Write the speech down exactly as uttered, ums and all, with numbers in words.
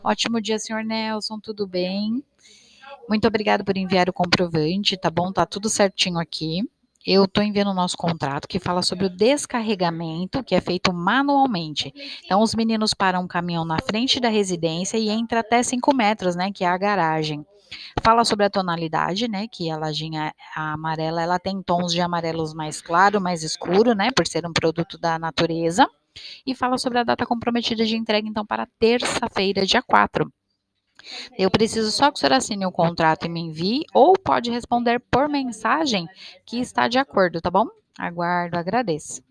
Ótimo dia, senhor Nelson, tudo bem? Muito obrigada por enviar o comprovante, tá bom? Tá tudo certinho aqui. Eu tô enviando o nosso contrato que fala sobre o descarregamento, que é feito manualmente. Então, os meninos param um caminhão na frente da residência e entra até cinco metros, né, que é a garagem. Fala sobre a tonalidade, né, que a lajinha a amarela, ela tem tons de amarelos mais claro, mais escuro, né, por ser um produto da natureza. E fala sobre a data comprometida de entrega, então, para terça-feira, dia quatro. Eu preciso só que o senhor assine o contrato e me envie, ou pode responder por mensagem que está de acordo, tá bom? Aguardo, agradeço.